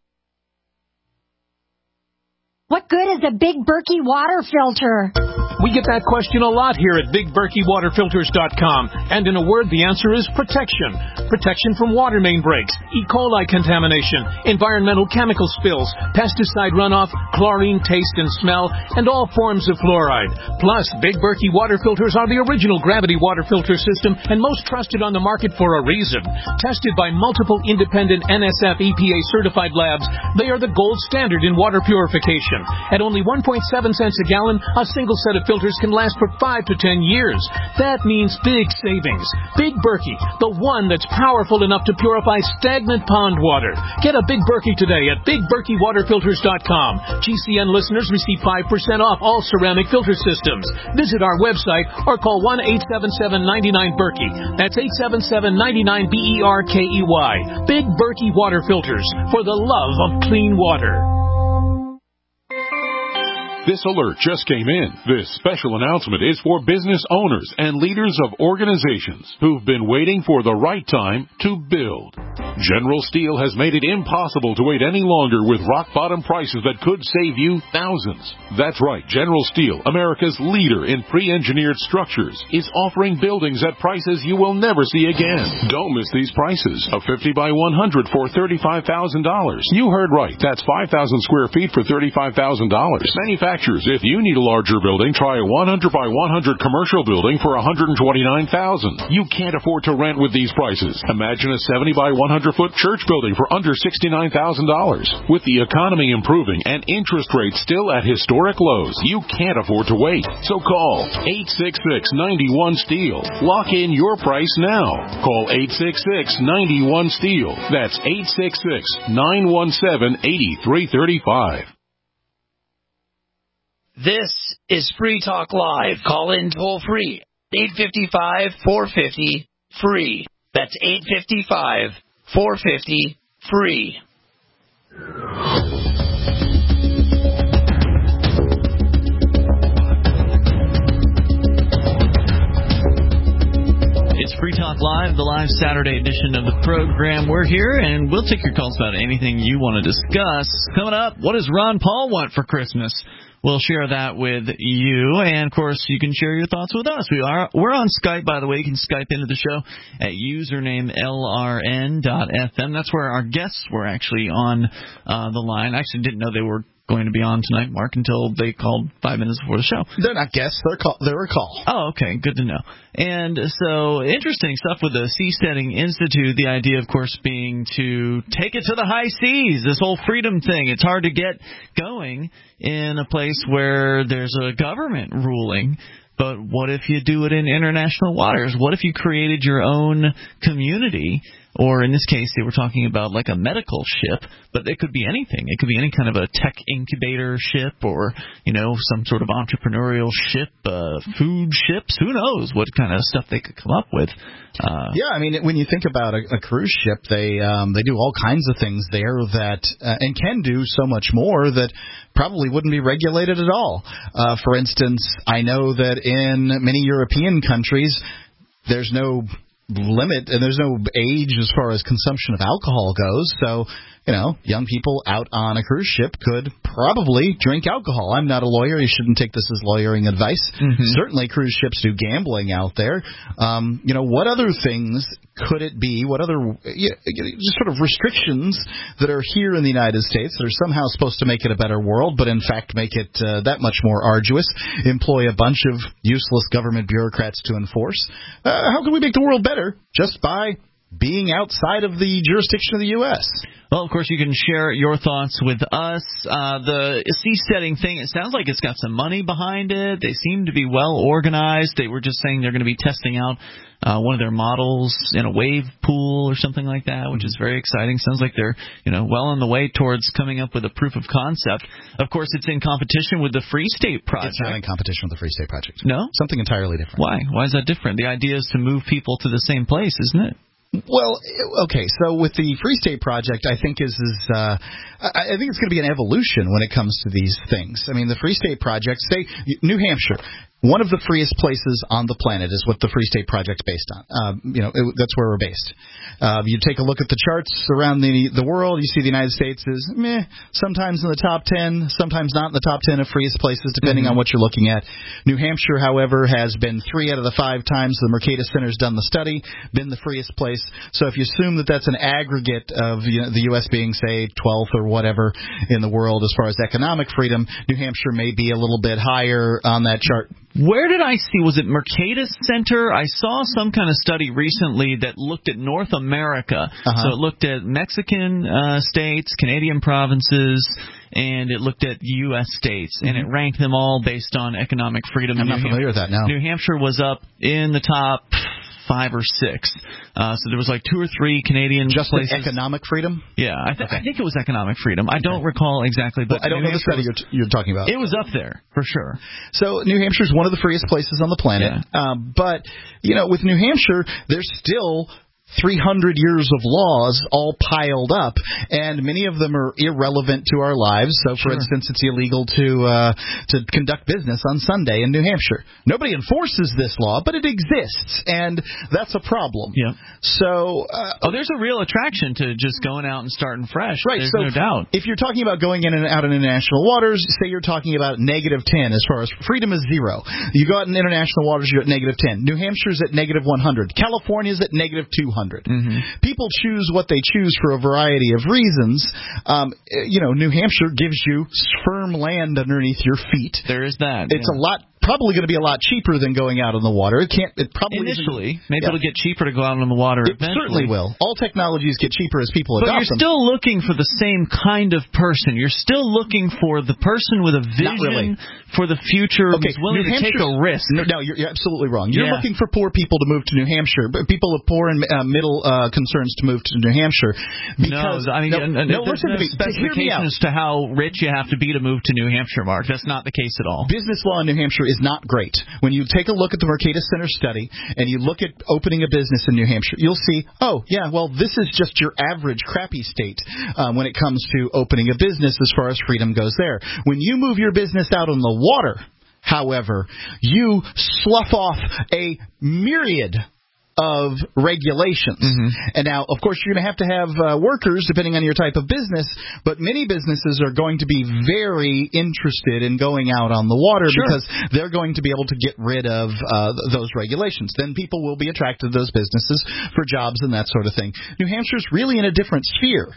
What good is a Big Berkey water filter? We get that question a lot here at BigBerkeyWaterFilters.com. And in a word, the answer is protection. Protection from water main breaks, E. coli contamination, environmental chemical spills, pesticide runoff, chlorine taste and smell, and all forms of fluoride. Plus, Big Berkey water filters are the original gravity water filter system and most trusted on the market for a reason. Tested by multiple independent NSF EPA certified labs, they are the gold standard in water purification. At only 1.7 cents a gallon, a single set of filters can last for 5 to 10 years. That means big savings. Big Berkey, the one that's powerful enough to purify stagnant pond water. Get a Big Berkey today at BigBerkeyWaterFilters.com. GCN listeners receive 5% off all ceramic filter systems. Visit our website or call 1-877-99-BERKEY. That's 877-99-BERKEY. Big Berkey Water Filters, for the love of clean water. This alert just came in. This special announcement is for business owners and leaders of organizations who've been waiting for the right time to build. General Steel has made it impossible to wait any longer with rock-bottom prices that could save you thousands. That's right. General Steel, America's leader in pre-engineered structures, is offering buildings at prices you will never see again. Don't miss these prices. A 50 by 100 for $35,000. You heard right. That's 5,000 square feet for $35,000. Manufacturers, if you need a larger building, try a 100 by 100 commercial building for $129,000. You can't afford to rent with these prices. Imagine a 70 by 100-foot church building for under $69,000. With the economy improving and interest rates still at historic lows, you can't afford to wait. So call 866-91-STEEL. Lock in your price now. Call 866-91-STEEL. That's 866-917-8335. This is Free Talk Live. Call in toll free. 855-450-FREE. That's 855-450-FREE. It's Free Talk Live, the live Saturday edition of the program. We're here, and we'll take your calls about anything you want to discuss. Coming up, what does Ron Paul want for Christmas? We'll share that with you, and of course, you can share your thoughts with us. We're on Skype, by the way. You can Skype into the show at username LRN.FM. That's where our guests were actually on the line. I actually didn't know they were going to be on tonight, Mark, until they called 5 minutes before the show. They're not guests. They're a call. Oh, okay. Good to know. And so interesting stuff with the Seasteading Institute, the idea, of course, being to take it to the high seas, this whole freedom thing. It's hard to get going in a place where there's a government ruling. But what if you do it in international waters? What if you created your own community? Or in this case, they were talking about like a medical ship, but it could be anything. It could be any kind of a tech incubator ship or, you know, some sort of entrepreneurial ship, food ships. Who knows what kind of stuff they could come up with. Yeah, I mean, when you think about a cruise ship, they do all kinds of things there that and can do so much more that probably wouldn't be regulated at all. For instance, I know that in many European countries, there's no limit and there's no age as far as consumption of alcohol goes. So, you know, young people out on a cruise ship could probably drink alcohol. I'm not a lawyer. You shouldn't take this as lawyering advice. Mm-hmm. Certainly cruise ships do gambling out there. You know, what other things could it be? What other just sort of restrictions that are here in the United States that are somehow supposed to make it a better world, but in fact make it that much more arduous, employ a bunch of useless government bureaucrats to enforce? How can we make the world better? Just by being outside of the jurisdiction of the U.S. Well, of course, you can share your thoughts with us. The seasteading thing, it sounds like it's got some money behind it. They seem to be well organized. They were just saying they're going to be testing out one of their models in a wave pool or something like that, which is very exciting. Sounds like they're well on the way towards coming up with a proof of concept. Of course, it's in competition with the Free State Project. It's not in competition with the Free State Project. No? Something entirely different. Why? Why is that different? The idea is to move people to the same place, isn't it? Well, okay, so with the Free State Project, I think I think it's going to be an evolution when it comes to these things. I mean, the Free State Project, say New Hampshire, one of the freest places on the planet is what the Free State Project's based on. That's where we're based. You take a look at the charts around the world, you see the United States is sometimes in the top 10, sometimes not in the top 10 of freest places, depending on what you're looking at. New Hampshire, however, has been 3 out of the 5 times the Mercatus Center's done the study, been the freest place. So if you assume that that's an aggregate of the U.S. being, say, 12th or whatever in the world as far as economic freedom, New Hampshire may be a little bit higher on that chart. Where did I see? Was it Mercatus Center? I saw some kind of study recently that looked at North America. So it looked at Mexican states, Canadian provinces, and it looked at U.S. states, and it ranked them all based on economic freedom. I'm not familiar with that now. New Hampshire was up in the top 5 or 6. So there was like 2 or 3 Canadian just places. Economic freedom? Yeah, I think it was economic freedom. I don't recall exactly, but I don't know the study you're talking about. It was up there for sure. So New Hampshire is one of the freest places on the planet. Yeah. But with New Hampshire, there's still 300 years of laws all piled up, and many of them are irrelevant to our lives. So, for instance, it's illegal to conduct business on Sunday in New Hampshire. Nobody enforces this law, but it exists, and that's a problem. Yeah. So, there's a real attraction to just going out and starting fresh. Right. There's so no doubt. If you're talking about going in and out in international waters, say you're talking about -10 as far as freedom is 0. You go out in international waters, you're at -10. New Hampshire's at -100. California's at -200. People choose what they choose for a variety of reasons. New Hampshire gives you firm land underneath your feet. There is that. It's probably going to be a lot cheaper than going out on the water. It probably initially. Maybe it'll get cheaper to go out on the water. It certainly will. All technologies get cheaper as people adopt them. But you're still looking for the same kind of person. You're still looking for the person with a vision for the future who's willing to take a risk. No, you're absolutely wrong. You're looking for poor people to move to New Hampshire, but people of poor and middle concerns to move to New Hampshire. Because, there's no specification as to how rich you have to be to move to New Hampshire, Mark. That's not the case at all. Business law in New Hampshire is not great. When you take a look at the Mercatus Center study and you look at opening a business in New Hampshire, you'll see, this is just your average crappy state when it comes to opening a business as far as freedom goes there. When you move your business out on the water, however, you slough off a myriad of regulations. And now, of course, you're going to have workers depending on your type of business, but many businesses are going to be very interested in going out on the water because they're going to be able to get rid of those regulations. Then people will be attracted to those businesses for jobs and that sort of thing. New Hampshire's really in a different sphere.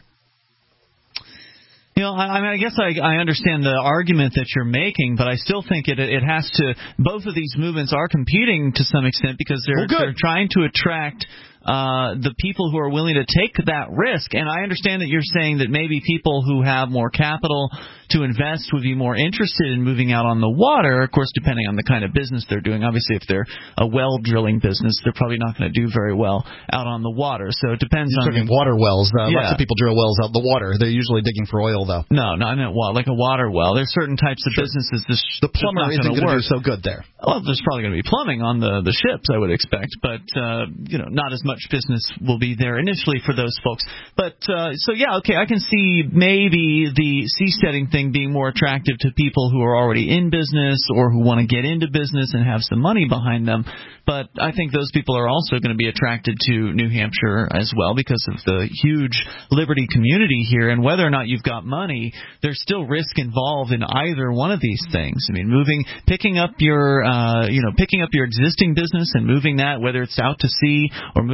I guess I understand the argument that you're making, but I still think it has to. Both of these movements are competing to some extent because they're trying to attract the people who are willing to take that risk. And I understand that you're saying that maybe people who have more capital to invest would be more interested in moving out on the water, of course, depending on the kind of business they're doing. Obviously, if they're a well drilling business, they're probably not going to do very well out on the water. So it depends on water wells. Lots of people drill wells out in the water. They're usually digging for oil, though. No, I meant like a water well. There's certain types of businesses. The plumber isn't going to do so good there. Well, there's probably going to be plumbing on the ships, I would expect, but not as much business will be there initially for those folks. But I can see maybe the seasteading thing being more attractive to people who are already in business or who want to get into business and have some money behind them. But I think those people are also going to be attracted to New Hampshire as well because of the huge liberty community here. And whether or not you've got money, there's still risk involved in either one of these things. I mean, picking up your existing business and moving that, whether it's out to sea or moving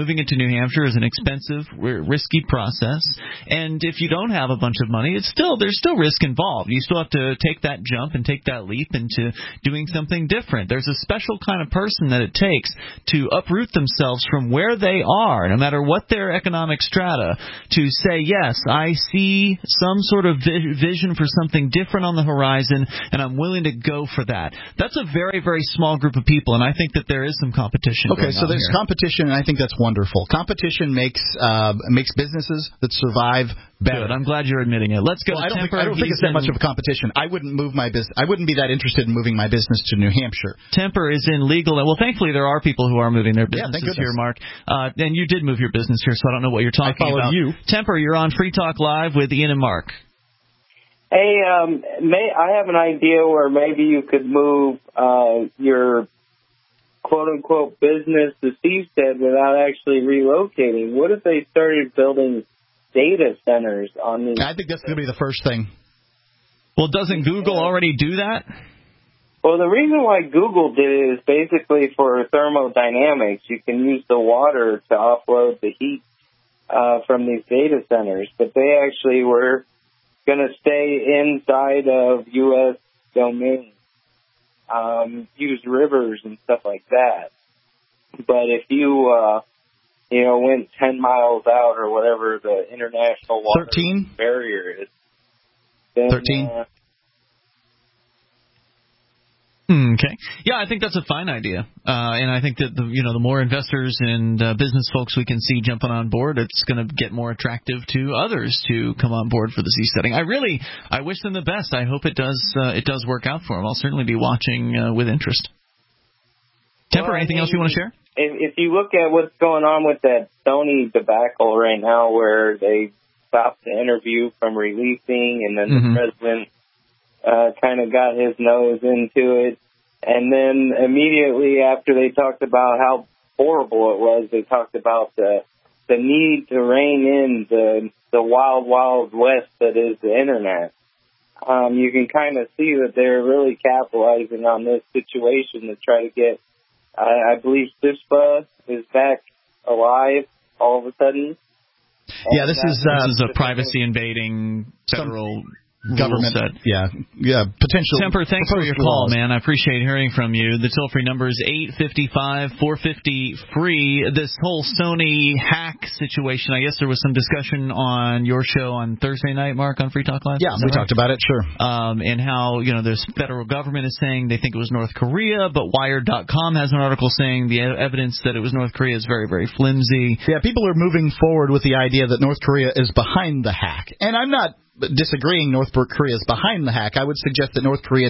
moving into New Hampshire is an expensive, risky process, and if you don't have a bunch of money, there's still risk involved. You still have to take that jump and take that leap into doing something different. There's a special kind of person that it takes to uproot themselves from where they are, no matter what their economic strata, to say, yes, I see some sort of vision for something different on the horizon, and I'm willing to go for that. That's a very, very small group of people, and I think that there is some competition. Okay, so there's here. competition, and I think that's wonderful. Competition makes businesses that survive better. Good. I'm glad you're admitting it. Let's go to Temper. I don't think it's that much of a competition. I wouldn't move my business. I wouldn't be that interested in moving my business to New Hampshire. Temper is in legal. Well, thankfully there are people who are moving their businesses here, Mark. And you did move your business here, so I don't know what you're talking about. You. Temper, you're on Free Talk Live with Ian and Mark. Hey, I have an idea where maybe you could move your quote-unquote business to Seastead without actually relocating. What if they started building data centers on these? I think that's going to be the first thing. Well, doesn't Google already do that? Well, the reason why Google did it is basically for thermodynamics. You can use the water to offload the heat from these data centers, but they actually were going to stay inside of U.S. domain, use rivers and stuff like that. But if you, went 10 miles out or whatever the international water barrier is, then 13. Okay. Yeah, I think that's a fine idea. And I think that the more investors and business folks we can see jumping on board, it's going to get more attractive to others to come on board for the seasteading. I wish them the best. I hope it does work out for them. I'll certainly be watching with interest. Temper, anything else you want to share? If you look at what's going on with that Sony debacle right now, where they stopped the interview from releasing, and then the president kind of got his nose into it. And then immediately after they talked about how horrible it was, they talked about the need to rein in the wild, wild west that is the Internet. You can kind of see that they're really capitalizing on this situation to try to get, I believe CISPA is back alive all of a sudden. Yeah, this is a privacy invading federal government set. Yeah, potential. Temper, thanks for your call, laws. man. I appreciate hearing from you. The toll-free number is 855-450-FREE. This whole Sony hack situation, I guess there was some discussion on your show on Thursday night, Mark, on Free Talk Live? Yeah, we talked about it, sure. And how, the federal government is saying they think it was North Korea, but Wired.com has an article saying the evidence that it was North Korea is very, very flimsy. Yeah, people are moving forward with the idea that North Korea is behind the hack. And I'm not disagreeing North Korea is behind the hack. I would suggest that North Korea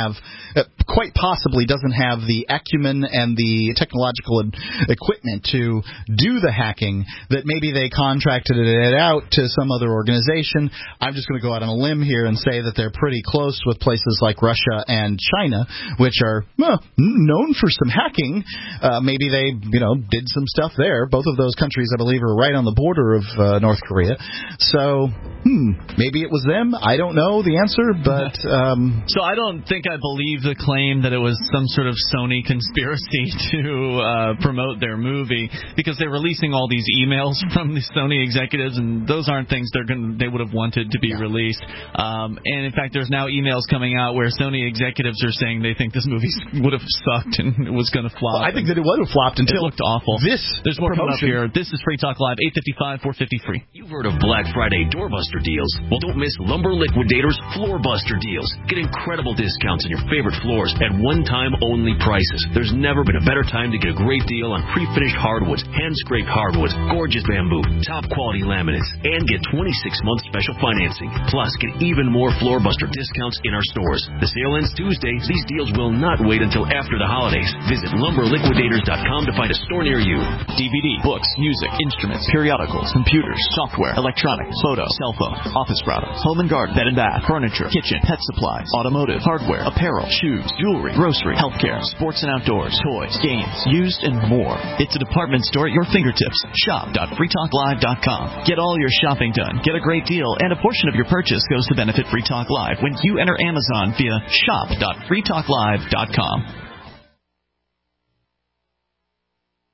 quite possibly doesn't have the acumen and the technological equipment to do the hacking, that maybe they contracted it out to some other organization. I'm just going to go out on a limb here and say that they're pretty close with places like Russia and China, which are known for some hacking. Maybe they did some stuff there. Both of those countries, I believe, are right on the border of North Korea. So maybe it was them. I don't know the answer, but so I don't think I believe the claim that it was some sort of Sony conspiracy to promote their movie, because they're releasing all these emails from the Sony executives, and those aren't things they would have wanted to be released. And in fact, there's now emails coming out where Sony executives are saying they think this movie would have sucked and it was going to flop. Well, I think that it would have flopped until it looked awful. There's more coming up here. This is Free Talk Live, 855-450-FREE. You've heard of Black Friday doorbuster deals. Well, don't miss Lumber Liquidators Floorbuster deals. Get incredible discounts on your favorite floors at one-time only prices. There's never been a better time to get a great deal on pre-finished hardwoods, hand-scraped hardwoods, gorgeous bamboo, top-quality laminates, and get 26-month special financing. Plus, get even more Floorbuster discounts in our stores. The sale ends Tuesday. These deals will not wait until after the holidays. Visit LumberLiquidators.com to find a store near you. DVD, books, music, instruments, periodicals, computers, software, electronics, photo, cell phone, office products, home and garden, bed and bath, furniture, kitchen, pet supplies, automotive, hardware, apparel, shoes, jewelry, grocery, healthcare, sports and outdoors, toys, games, used, and more. It's a department store at your fingertips. Shop.freetalklive.com. Get all your shopping done, get a great deal, and a portion of your purchase goes to benefit Free Talk Live when you enter Amazon via shop.freetalklive.com.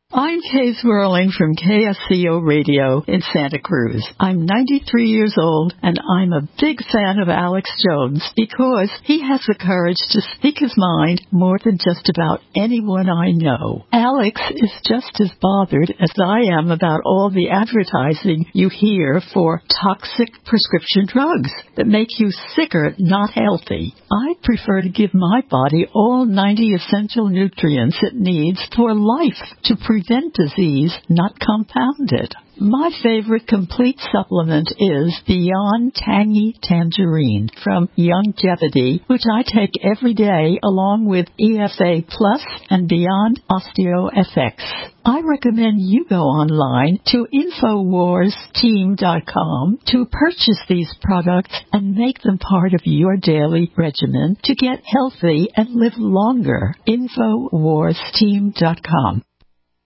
I'm Kay Swirling from KSCO Radio in Santa Cruz. I'm 93 years old, and I'm a big fan of Alex Jones because he has the courage to speak his mind more than just about anyone I know. Alex is just as bothered as I am about all the advertising you hear for toxic prescription drugs that make you sicker, not healthy. I prefer to give my body all 90 essential nutrients it needs for life to prevent disease, not compound it. My favorite complete supplement is Beyond Tangy Tangerine from Youngevity, which I take every day along with EFA Plus and Beyond OsteoFX. I recommend you go online to InfoWarsTeam.com to purchase these products and make them part of your daily regimen to get healthy and live longer. InfoWarsTeam.com.